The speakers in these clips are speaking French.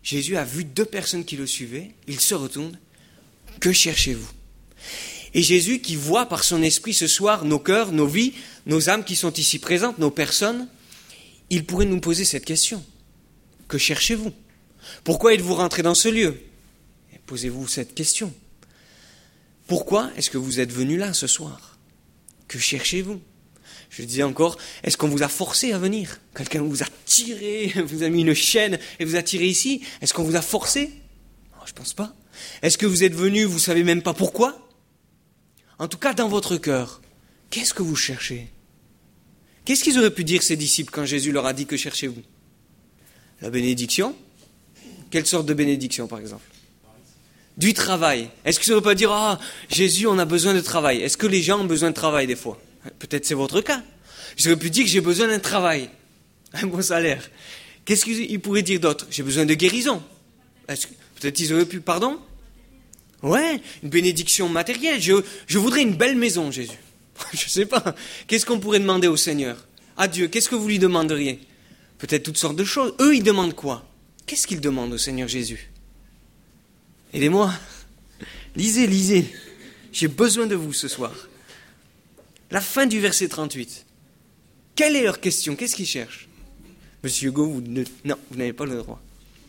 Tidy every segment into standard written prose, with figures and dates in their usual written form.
Jésus a vu 2 personnes qui le suivaient, il se retourne, que cherchez-vous? Et Jésus qui voit par son esprit ce soir nos cœurs, nos vies, nos âmes qui sont ici présentes, nos personnes, il pourrait nous poser cette question. Que cherchez-vous? Pourquoi êtes-vous rentré dans ce lieu? Et posez-vous cette question. Pourquoi est-ce que vous êtes venu là ce soir? Que cherchez-vous? Je disais encore, est-ce qu'on vous a forcé à venir? Quelqu'un vous a tiré, vous a mis une chaîne et vous a tiré ici? Est-ce qu'on vous a forcé? Non, je ne pense pas. Est-ce que vous êtes venu, vous ne savez même pas pourquoi? En tout cas, dans votre cœur, qu'est-ce que vous cherchez? Qu'est-ce qu'ils auraient pu dire, ces disciples, quand Jésus leur a dit que cherchez-vous? La bénédiction? Quelle sorte de bénédiction, par exemple? Du travail. Est-ce qu'ils n'auraient pas dire, Jésus, on a besoin de travail? Est-ce que les gens ont besoin de travail des fois? Peut-être c'est votre cas. Ils auraient pu dire que j'ai besoin d'un travail, un bon salaire. Qu'est-ce qu'ils pourraient dire d'autre? J'ai besoin de guérison. Peut-être ils auraient pu, pardon? Ouais, une bénédiction matérielle. Je voudrais une belle maison, Jésus. Je ne sais pas. Qu'est-ce qu'on pourrait demander au Seigneur? À Dieu, qu'est-ce que vous lui demanderiez? Peut-être toutes sortes de choses. Eux, ils demandent quoi? Qu'est-ce qu'ils demandent au Seigneur Jésus? Aidez-moi. Lisez. J'ai besoin de vous ce soir. La fin du verset 38. Quelle est leur question? Qu'est-ce qu'ils cherchent? Monsieur Hugo, non, vous n'avez pas le droit.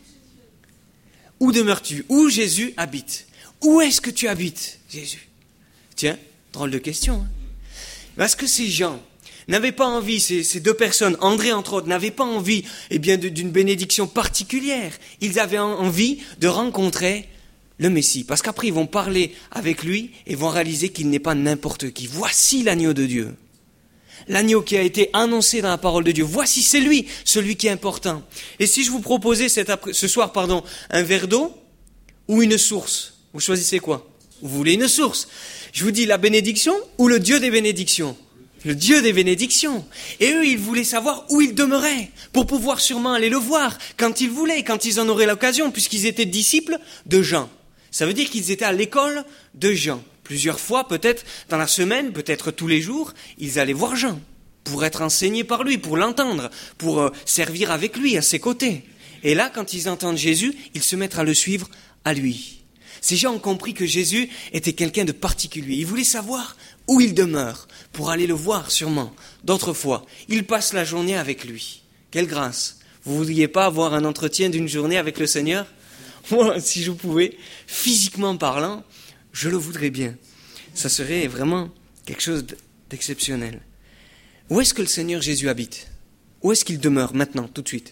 Où demeures-tu? Où Jésus habite? Où est-ce que tu habites, Jésus? Tiens, drôle de question. Hein? Parce que ces gens n'avaient pas envie, ces 2 personnes, André entre autres, n'avaient pas envie d'une bénédiction particulière. Ils avaient envie de rencontrer le Messie. Parce qu'après, ils vont parler avec lui et vont réaliser qu'il n'est pas n'importe qui. Voici l'agneau de Dieu. L'agneau qui a été annoncé dans la parole de Dieu. Voici, c'est lui, celui qui est important. Et si je vous proposais ce soir, un verre d'eau ou une source, vous choisissez quoi? Vous voulez une source. Je vous dis la bénédiction ou le Dieu des bénédictions? Le Dieu des bénédictions. Et eux, ils voulaient savoir où il demeurait, pour pouvoir sûrement aller le voir, quand ils voulaient, quand ils en auraient l'occasion, puisqu'ils étaient disciples de Jean. Ça veut dire qu'ils étaient à l'école de Jean. Plusieurs fois, peut-être dans la semaine, peut-être tous les jours, ils allaient voir Jean, pour être enseignés par lui, pour l'entendre, pour servir avec lui, à ses côtés. Et là, quand ils entendent Jésus, ils se mettent à le suivre à lui. Ces gens ont compris que Jésus était quelqu'un de particulier. Ils voulaient savoir où il demeure, pour aller le voir sûrement. D'autres fois, ils passent la journée avec lui. Quelle grâce! Vous ne voudriez pas avoir un entretien d'une journée avec le Seigneur? Moi, si je pouvais, physiquement parlant, je le voudrais bien. Ça serait vraiment quelque chose d'exceptionnel. Où est-ce que le Seigneur Jésus habite? Où est-ce qu'il demeure maintenant, tout de suite?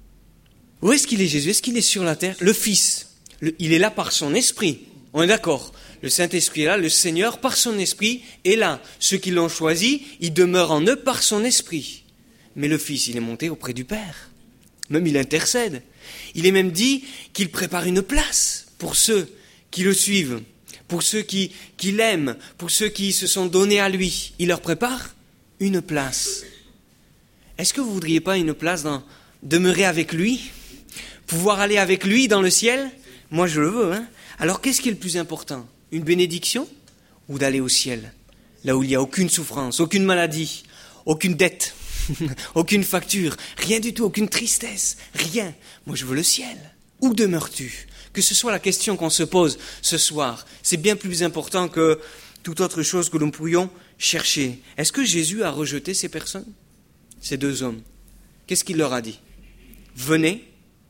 Où est-ce qu'il est Jésus? Est-ce qu'il est sur la terre? Le Fils, il est là par son esprit. On est d'accord? Le Saint-Esprit est là, le Seigneur par son esprit est là. Ceux qui l'ont choisi, il demeure en eux par son esprit. Mais le Fils, il est monté auprès du Père. Même il intercède. Il est même dit qu'il prépare une place pour ceux qui le suivent, pour ceux qui l'aiment, pour ceux qui se sont donnés à lui. Il leur prépare une place. Est-ce que vous ne voudriez pas une place demeurer avec lui? Pouvoir aller avec lui dans le ciel? Moi je le veux. Hein? Alors qu'est-ce qui est le plus important? Une bénédiction ou d'aller au ciel? Là où il n'y a aucune souffrance, aucune maladie, aucune dette. Aucune facture, rien du tout, aucune tristesse, rien. Moi, je veux le ciel. Où demeures-tu? Que ce soit la question qu'on se pose ce soir, c'est bien plus important que toute autre chose que nous pourrions chercher. Est-ce que Jésus a rejeté ces personnes? Ces 2 hommes. Qu'est-ce qu'il leur a dit? Venez,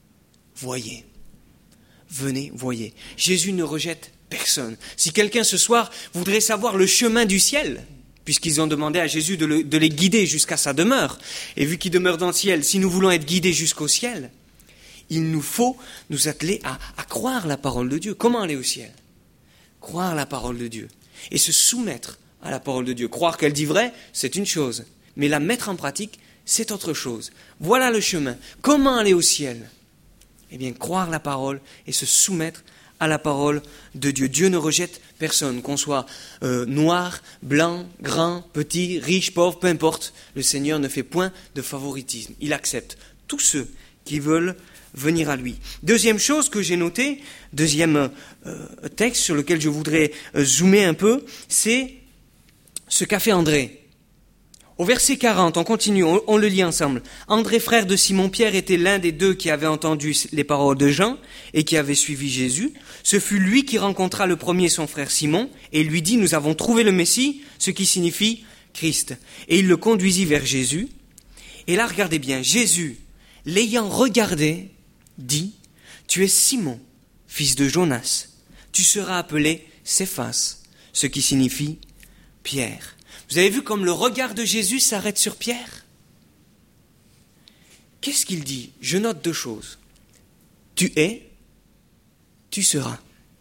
voyez. Venez, voyez. Jésus ne rejette personne. Si quelqu'un ce soir voudrait savoir le chemin du ciel, puisqu'ils ont demandé à Jésus de les guider jusqu'à sa demeure. Et vu qu'il demeure dans le ciel, si nous voulons être guidés jusqu'au ciel, il nous faut nous atteler à croire la parole de Dieu. Comment aller au ciel? Croire la parole de Dieu. Et se soumettre à la parole de Dieu. Croire qu'elle dit vrai, c'est une chose. Mais la mettre en pratique, c'est autre chose. Voilà le chemin. Comment aller au ciel? Eh bien, croire la parole et se soumettre à la parole de Dieu. Dieu ne rejette personne, qu'on soit noir, blanc, grand, petit, riche, pauvre, peu importe. Le Seigneur ne fait point de favoritisme. Il accepte tous ceux qui veulent venir à lui. Deuxième chose que j'ai notée, deuxième texte sur lequel je voudrais zoomer un peu, c'est ce qu'a fait André. Au verset 40, on continue, on le lit ensemble. André, frère de Simon-Pierre, était l'un des deux qui avaient entendu les paroles de Jean et qui avait suivi Jésus. Ce fut lui qui rencontra le premier son frère Simon et lui dit, nous avons trouvé le Messie, ce qui signifie Christ. Et il le conduisit vers Jésus. Et là, regardez bien, Jésus, l'ayant regardé, dit, tu es Simon, fils de Jonas. Tu seras appelé Céphas, ce qui signifie Pierre. Vous avez vu comme le regard de Jésus s'arrête sur Pierre? Qu'est-ce qu'il dit? Je note deux choses. Tu es, tu seras.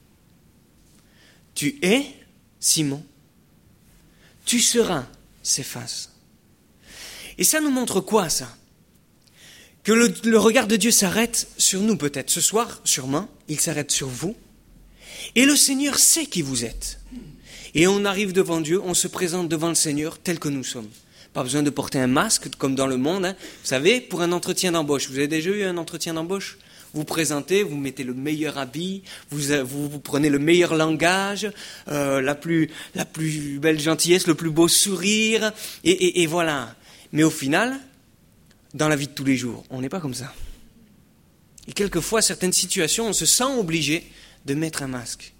Tu es, Simon. Tu seras, Céphas. Et ça nous montre quoi, ça? Que le regard de Dieu s'arrête sur nous peut-être. Ce soir, sûrement, il s'arrête sur vous. Et le Seigneur sait qui vous êtes. Et on arrive devant Dieu, on se présente devant le Seigneur tel que nous sommes. Pas besoin de porter un masque comme dans le monde. Hein. Vous savez, pour un entretien d'embauche, vous avez déjà eu un entretien d'embauche? Vous présentez, vous mettez le meilleur habit, vous prenez le meilleur langage, la plus belle gentillesse, le plus beau sourire, et voilà. Mais au final, dans la vie de tous les jours, on n'est pas comme ça. Et quelquefois, certaines situations, on se sent obligé de mettre un masque.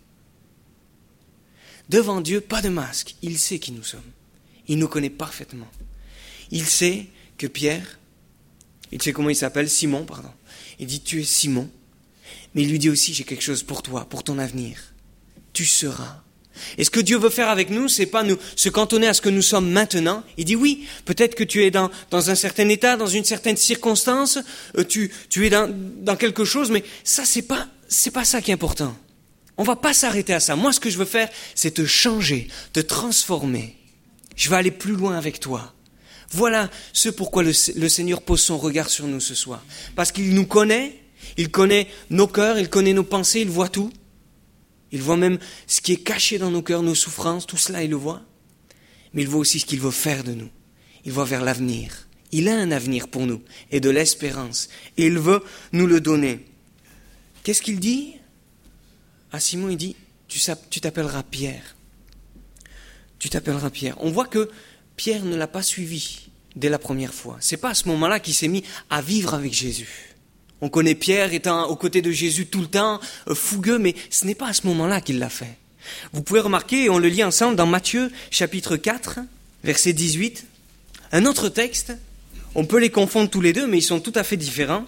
Devant Dieu, pas de masque. Il sait qui nous sommes. Il nous connaît parfaitement. Il sait que Pierre, il sait comment il s'appelle, Simon, pardon. Il dit, tu es Simon. Mais il lui dit aussi, j'ai quelque chose pour toi, pour ton avenir. Tu seras. Et ce que Dieu veut faire avec nous, c'est pas nous se cantonner à ce que nous sommes maintenant. Il dit, oui, peut-être que tu es dans un certain état, dans une certaine circonstance, tu es dans quelque chose, mais ça, c'est pas ça qui est important. On va pas s'arrêter à ça. Moi, ce que je veux faire, c'est te changer, te transformer. Je vais aller plus loin avec toi. Voilà ce pourquoi le Seigneur pose son regard sur nous ce soir. Parce qu'il nous connaît, il connaît nos cœurs, il connaît nos pensées, il voit tout. Il voit même ce qui est caché dans nos cœurs, nos souffrances, tout cela, il le voit. Mais il voit aussi ce qu'il veut faire de nous. Il voit vers l'avenir. Il a un avenir pour nous et de l'espérance. Et il veut nous le donner. Qu'est-ce qu'il dit? À Simon, il dit, tu t'appelleras Pierre. Tu t'appelleras Pierre. On voit que Pierre ne l'a pas suivi dès la première fois. C'est pas à ce moment-là qu'il s'est mis à vivre avec Jésus. On connaît Pierre étant aux côtés de Jésus tout le temps, fougueux, mais ce n'est pas à ce moment-là qu'il l'a fait. Vous pouvez remarquer, et on le lit ensemble dans Matthieu, chapitre 4, verset 18. Un autre texte, on peut les confondre tous les deux, mais ils sont tout à fait différents.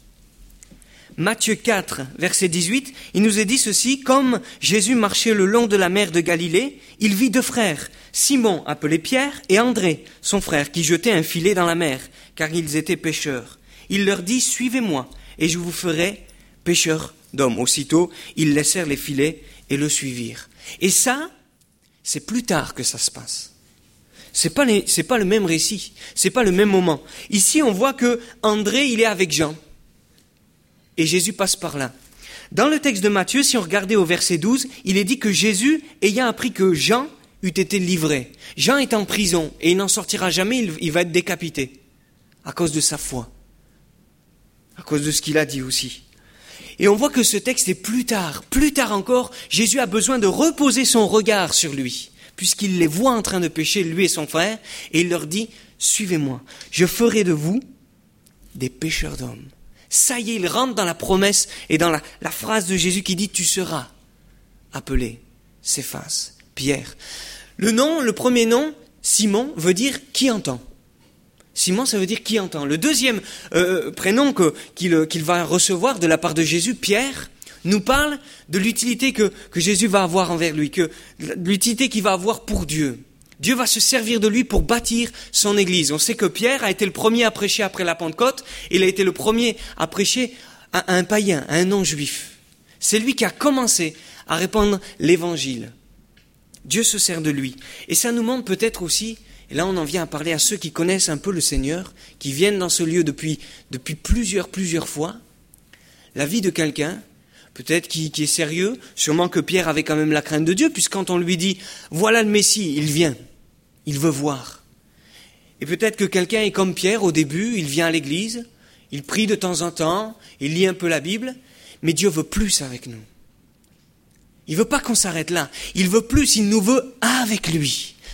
Matthieu 4, verset 18, il nous est dit ceci, comme Jésus marchait le long de la mer de Galilée, il vit deux frères, Simon, appelé Pierre, et André, son frère, qui jetaient un filet dans la mer, car ils étaient pêcheurs. Il leur dit, suivez-moi, et je vous ferai pêcheurs d'hommes. Aussitôt, ils laissèrent les filets et le suivirent. Et ça, c'est plus tard que ça se passe. C'est pas le même récit, c'est pas le même moment. Ici, on voit que André, il est avec Jean. Et Jésus passe par là. Dans le texte de Matthieu, si on regardait au verset 12, il est dit que Jésus, ayant appris que Jean eût été livré, Jean est en prison et il n'en sortira jamais, il va être décapité à cause de sa foi, à cause de ce qu'il a dit aussi. Et on voit que ce texte est plus tard encore, Jésus a besoin de reposer son regard sur lui, puisqu'il les voit en train de pécher, lui et son frère, et il leur dit, suivez-moi, je ferai de vous des pêcheurs d'hommes. Ça y est, il rentre dans la promesse et dans la phrase de Jésus qui dit « Tu seras appelé Céphas, Pierre ». Le premier nom, Simon, veut dire « qui entend ». Simon, ça veut dire « qui entend ». Le deuxième prénom qu'il va recevoir de la part de Jésus, Pierre, nous parle de l'utilité que Jésus va avoir envers lui, de l'utilité qu'il va avoir pour Dieu. Dieu va se servir de lui pour bâtir son Église. On sait que Pierre a été le premier à prêcher après la Pentecôte. Il a été le premier à prêcher à un païen, à un non-juif. C'est lui qui a commencé à répandre l'Évangile. Dieu se sert de lui. Et ça nous montre peut-être aussi, et là on en vient à parler à ceux qui connaissent un peu le Seigneur, qui viennent dans ce lieu depuis plusieurs fois, la vie de quelqu'un, peut-être qui est sérieux, sûrement que Pierre avait quand même la crainte de Dieu, puisque quand on lui dit « voilà le Messie », il vient, il veut voir. Et peut-être que quelqu'un est comme Pierre au début, il vient à l'église, il prie de temps en temps, il lit un peu la Bible, mais Dieu veut plus avec nous. Il veut pas qu'on s'arrête là, il veut plus, il nous veut avec lui.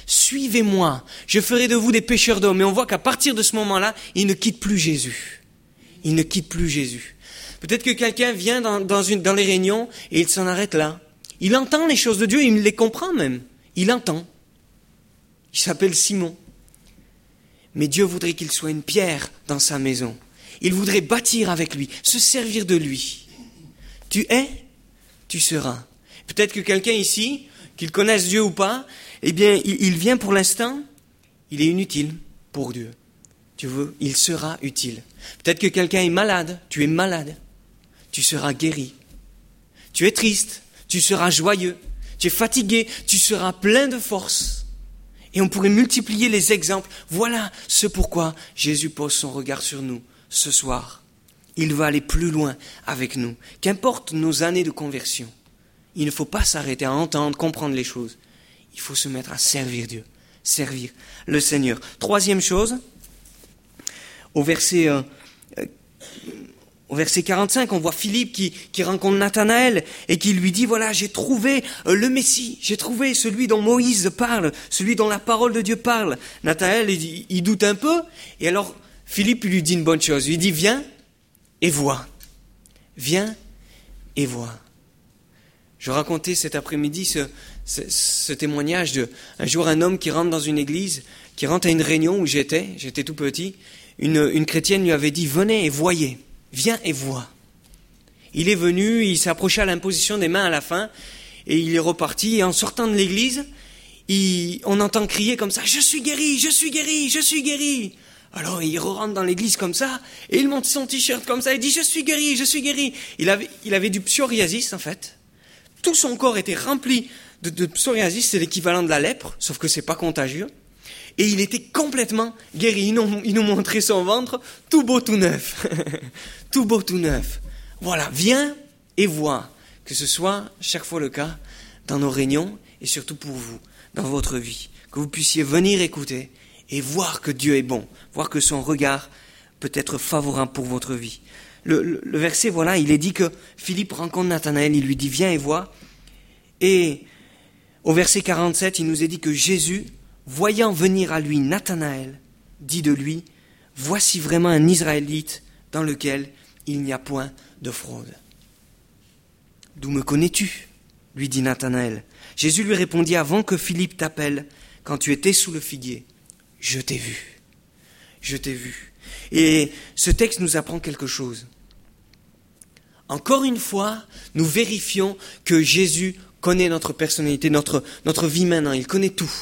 Suivez-moi, je ferai de vous des pêcheurs d'hommes. Et on voit qu'à partir de ce moment-là, il ne quitte plus Jésus. Il ne quitte plus Jésus. Peut-être que quelqu'un vient dans les réunions et il s'en arrête là. Il entend les choses de Dieu, il les comprend même. Il entend. Il s'appelle Simon. Mais Dieu voudrait qu'il soit une pierre dans sa maison. Il voudrait bâtir avec lui, se servir de lui. Tu es, tu seras. Peut-être que quelqu'un ici, qu'il connaisse Dieu ou pas, eh bien, il vient pour l'instant, il est inutile pour Dieu. Tu veux, il sera utile. Peut-être que quelqu'un est malade, tu es malade, tu seras guéri. Tu es triste, tu seras joyeux. Tu es fatigué, tu seras plein de force. Et on pourrait multiplier les exemples. Voilà ce pourquoi Jésus pose son regard sur nous ce soir. Il va aller plus loin avec nous. Qu'importe nos années de conversion, il ne faut pas s'arrêter à entendre, comprendre les choses. Il faut se mettre à servir Dieu, servir le Seigneur. Troisième chose, au verset 45, on voit Philippe qui rencontre Nathanaël et qui lui dit, voilà, j'ai trouvé le Messie, j'ai trouvé celui dont Moïse parle, celui dont la parole de Dieu parle. Nathanaël, il doute un peu, et alors Philippe lui dit une bonne chose, il dit, viens et vois. Viens et vois. Je racontais cet après-midi ce témoignage un jour un homme qui rentre dans une église, qui rentre à une réunion où j'étais tout petit, une chrétienne lui avait dit, venez et voyez. Viens et vois. Il est venu, il s'est approché à l'imposition des mains à la fin, et il est reparti, et en sortant de l'église, on entend crier comme ça, je suis guéri, je suis guéri, je suis guéri. Alors il rentre dans l'église comme ça, et il monte son t-shirt comme ça, et dit, je suis guéri, je suis guéri. Il avait du psoriasis en fait. Tout son corps était rempli de psoriasis, c'est l'équivalent de la lèpre, sauf que c'est pas contagieux. Et il était complètement guéri. Il nous montrait son ventre, tout beau, tout neuf. Tout beau, tout neuf. Voilà, viens et vois. Que ce soit chaque fois le cas dans nos réunions et surtout pour vous, dans votre vie. Que vous puissiez venir écouter et voir que Dieu est bon. Voir que son regard peut être favorable pour votre vie. Le verset, voilà, il est dit que Philippe rencontre Nathanaël, il lui dit, viens et vois. Et au verset 47, il nous est dit que Jésus, voyant venir à lui Nathanaël, dit de lui, voici vraiment un Israélite dans lequel il n'y a point de fraude. D'où me connais-tu ? Lui dit Nathanaël. Jésus lui répondit, avant que Philippe t'appelle, quand tu étais sous le figuier, je t'ai vu. Je t'ai vu. Et ce texte nous apprend quelque chose. Encore une fois, nous vérifions que Jésus connaît notre personnalité, notre vie maintenant. Il connaît tout.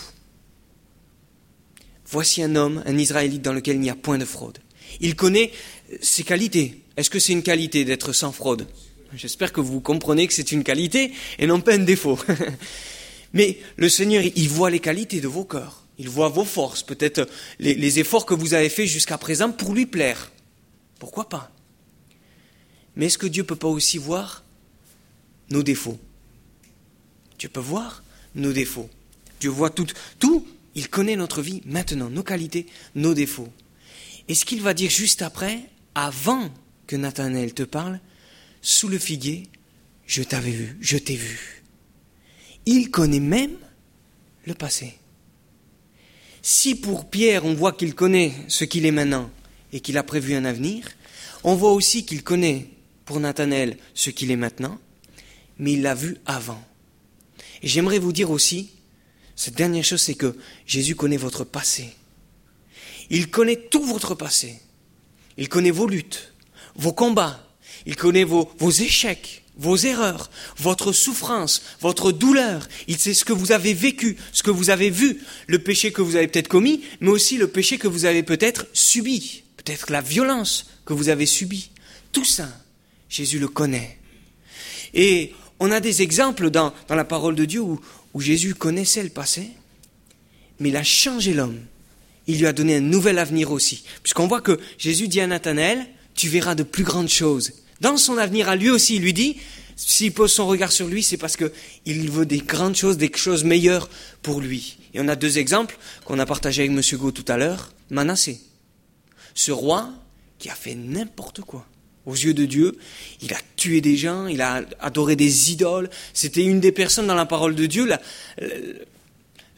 Voici un homme, un Israélite dans lequel il n'y a point de fraude. Il connaît ses qualités. Est-ce que c'est une qualité d'être sans fraude ? J'espère que vous comprenez que c'est une qualité et non pas un défaut. Mais le Seigneur, il voit les qualités de vos cœurs. Il voit vos forces, peut-être les efforts que vous avez faits jusqu'à présent pour lui plaire. Pourquoi pas ? Mais est-ce que Dieu ne peut pas aussi voir nos défauts ? Dieu peut voir nos défauts. Dieu voit tout. Il connaît notre vie maintenant, nos qualités, nos défauts. Et ce qu'il va dire juste après, avant que Nathanaël te parle, sous le figuier, je t'avais vu, je t'ai vu. Il connaît même le passé. Si pour Pierre, on voit qu'il connaît ce qu'il est maintenant et qu'il a prévu un avenir, on voit aussi qu'il connaît pour Nathanaël ce qu'il est maintenant, mais il l'a vu avant. Et j'aimerais vous dire aussi, cette dernière chose, c'est que Jésus connaît votre passé. Il connaît tout votre passé. Il connaît vos luttes, vos combats. Il connaît vos échecs, vos erreurs, votre souffrance, votre douleur. Il sait ce que vous avez vécu, ce que vous avez vu, le péché que vous avez peut-être commis, mais aussi le péché que vous avez peut-être subi, peut-être la violence que vous avez subie. Tout ça, Jésus le connaît. Et on a des exemples dans la parole de Dieu où Jésus connaissait le passé, mais il a changé l'homme. Il lui a donné un nouvel avenir aussi. Puisqu'on voit que Jésus dit à Nathanaël, tu verras de plus grandes choses. Dans son avenir à lui aussi, il lui dit, s'il pose son regard sur lui, c'est parce qu'il veut des grandes choses, des choses meilleures pour lui. Et on a deux exemples qu'on a partagés avec M. Gaud tout à l'heure. Manassé, ce roi qui a fait n'importe quoi. Aux yeux de Dieu, il a tué des gens, il a adoré des idoles. C'était une des personnes dans la parole de Dieu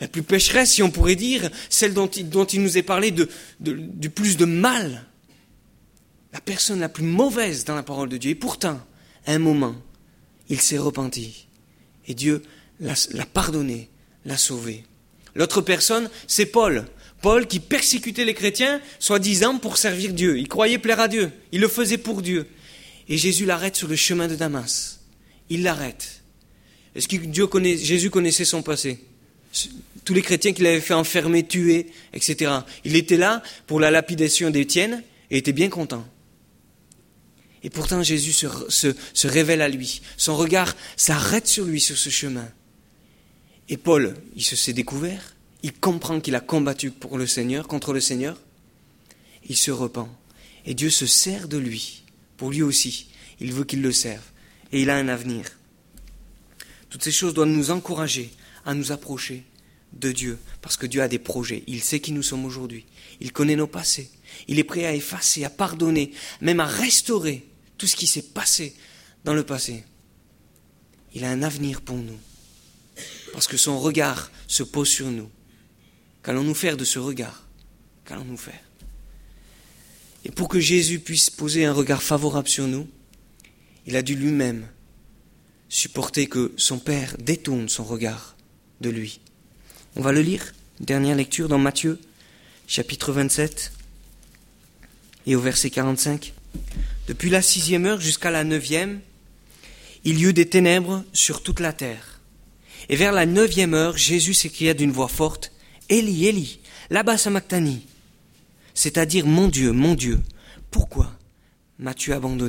la plus pécheresse, si on pourrait dire, celle dont il nous est parlé du plus de mal, la personne la plus mauvaise dans la parole de Dieu. Et pourtant, à un moment, il s'est repenti. Et Dieu l'a pardonné, l'a sauvé. L'autre personne, c'est Paul. Paul qui persécutait les chrétiens, soi-disant pour servir Dieu. Il croyait plaire à Dieu. Il le faisait pour Dieu. Et Jésus l'arrête sur le chemin de Damas. Il l'arrête. Est-ce que Jésus connaissait son passé? Tous les chrétiens qu'il avait fait enfermer, tuer, etc. Il était là pour la lapidation d'Étienne et était bien content. Et pourtant Jésus se révèle à lui. Son regard s'arrête sur lui, sur ce chemin. Et Paul, il se s'est découvert. Il comprend qu'il a combattu pour le Seigneur, contre le Seigneur. Il se repent. Et Dieu se sert de lui. Pour lui aussi. Il veut qu'il le serve. Et il a un avenir. Toutes ces choses doivent nous encourager à nous approcher de Dieu. Parce que Dieu a des projets. Il sait qui nous sommes aujourd'hui. Il connaît nos passés. Il est prêt à effacer, à pardonner, même à restaurer tout ce qui s'est passé dans le passé. Il a un avenir pour nous. Parce que son regard se pose sur nous. Qu'allons-nous faire de ce regard? Qu'allons-nous faire? Et pour que Jésus puisse poser un regard favorable sur nous, il a dû lui-même supporter que son Père détourne son regard de lui. On va le lire, dernière lecture dans Matthieu, chapitre 27, et au verset 45. Depuis la 6e heure jusqu'à la 9e, il y eut des ténèbres sur toute la terre. Et vers la 9e heure, Jésus s'écria d'une voix forte, « Élie, Élie, lama sabachthani » c'est-à-dire « Mon Dieu, pourquoi m'as-tu abandonné »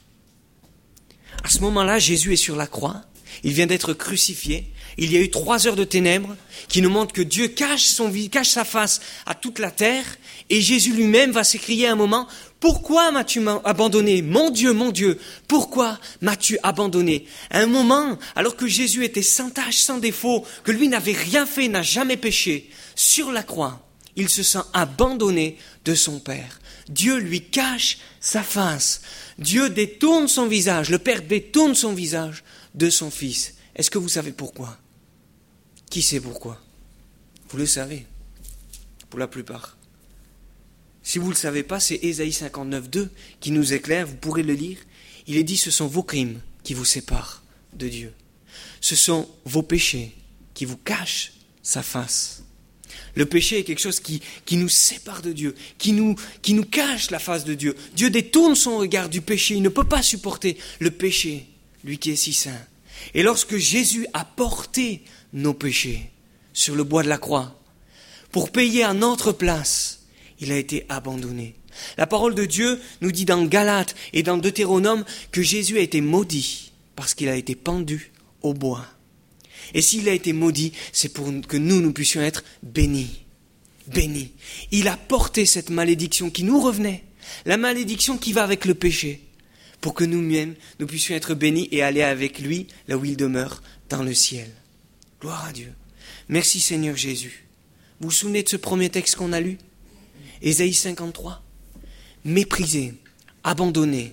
À ce moment-là, Jésus est sur la croix, il vient d'être crucifié, il y a eu 3 heures de ténèbres qui nous montrent que Dieu cache sa face à toute la terre, et Jésus lui-même va s'écrier à un moment, « Pourquoi m'as-tu abandonné ? Mon Dieu, pourquoi m'as-tu abandonné ?» À un moment, alors que Jésus était sans tache, sans défaut, que lui n'avait rien fait, n'a jamais péché, sur la croix, il se sent abandonné de son Père. Dieu lui cache sa face. Dieu détourne son visage. Le Père détourne son visage de son Fils. Est-ce que vous savez pourquoi? Qui sait pourquoi? Vous le savez, pour la plupart. Si vous ne le savez pas, c'est Ésaïe 59, 2 qui nous éclaire, vous pourrez le lire. Il est dit, ce sont vos crimes qui vous séparent de Dieu. Ce sont vos péchés qui vous cachent sa face. Le péché est quelque chose qui nous sépare de Dieu, qui nous cache la face de Dieu. Dieu détourne son regard du péché, il ne peut pas supporter le péché, lui qui est si saint. Et lorsque Jésus a porté nos péchés sur le bois de la croix, pour payer à notre place, il a été abandonné. La parole de Dieu nous dit dans Galates et dans Deutéronome que Jésus a été maudit parce qu'il a été pendu au bois. Et s'il a été maudit, c'est pour que nous puissions être bénis. Bénis. Il a porté cette malédiction qui nous revenait, la malédiction qui va avec le péché, pour que nous-mêmes, nous puissions être bénis et aller avec lui là où il demeure, dans le ciel. Gloire à Dieu. Merci Seigneur Jésus. Vous vous souvenez de ce premier texte qu'on a lu? Ésaïe 53. Méprisé, abandonné.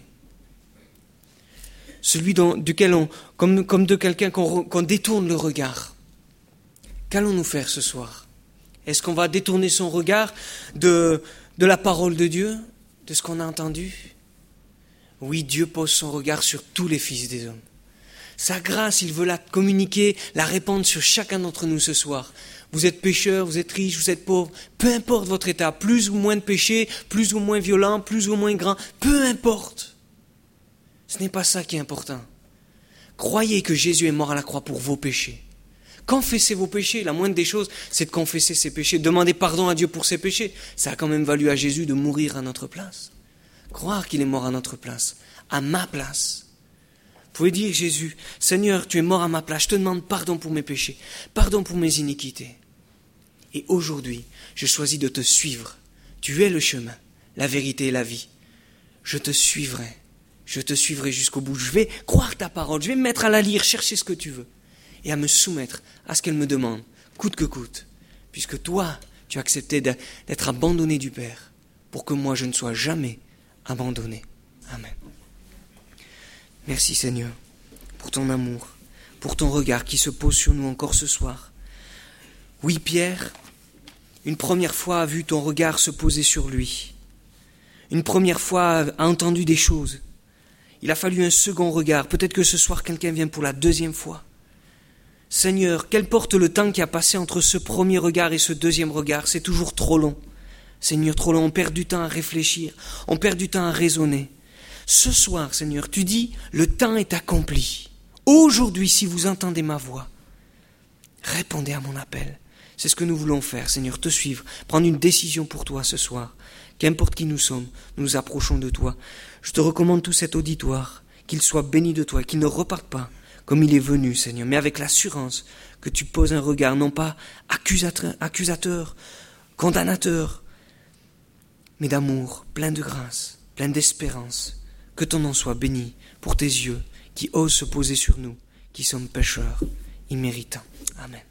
Celui duquel comme de quelqu'un qu'on détourne le regard. Qu'allons-nous faire ce soir? Est-ce qu'on va détourner son regard de la parole de Dieu, de ce qu'on a entendu? Oui, Dieu pose son regard sur tous les fils des hommes. Sa grâce, il veut la communiquer, la répandre sur chacun d'entre nous ce soir. Vous êtes pécheur, vous êtes riche, vous êtes pauvre, peu importe votre état, plus ou moins de péché, plus ou moins violent, plus ou moins grand, peu importe. Ce n'est pas ça qui est important. Croyez que Jésus est mort à la croix pour vos péchés. Confessez vos péchés. La moindre des choses, c'est de confesser ses péchés. Demandez pardon à Dieu pour ses péchés. Ça a quand même valu à Jésus de mourir à notre place. Croire qu'il est mort à notre place, à ma place. Vous pouvez dire, Jésus, Seigneur, tu es mort à ma place. Je te demande pardon pour mes péchés, pardon pour mes iniquités. Et aujourd'hui, je choisis de te suivre. Tu es le chemin, la vérité et la vie. Je te suivrai. Je te suivrai jusqu'au bout. Je vais croire ta parole. Je vais me mettre à la lire, chercher ce que tu veux. Et à me soumettre à ce qu'elle me demande, coûte que coûte. Puisque toi, tu as accepté d'être abandonné du Père, pour que moi, je ne sois jamais abandonné. Amen. Merci Seigneur, pour ton amour, pour ton regard qui se pose sur nous encore ce soir. Oui, Pierre, une première fois a vu ton regard se poser sur lui. Une première fois a entendu des choses. Il a fallu un second regard. Peut-être que ce soir, quelqu'un vient pour la deuxième fois. Seigneur, qu'importe le temps qui a passé entre ce premier regard et ce deuxième regard, c'est toujours trop long. Seigneur, trop long, on perd du temps à réfléchir, on perd du temps à raisonner. Ce soir, Seigneur, tu dis, le temps est accompli. Aujourd'hui, si vous entendez ma voix, répondez à mon appel. C'est ce que nous voulons faire, Seigneur, te suivre, prendre une décision pour toi ce soir. Qu'importe qui nous sommes, nous nous approchons de toi. Je te recommande tout cet auditoire, qu'il soit béni de toi, qu'il ne reparte pas comme il est venu, Seigneur, mais avec l'assurance que tu poses un regard, non pas accusateur, condamnateur, mais d'amour, plein de grâce, plein d'espérance. Que ton nom soit béni pour tes yeux qui osent se poser sur nous, qui sommes pécheurs, imméritants. Amen.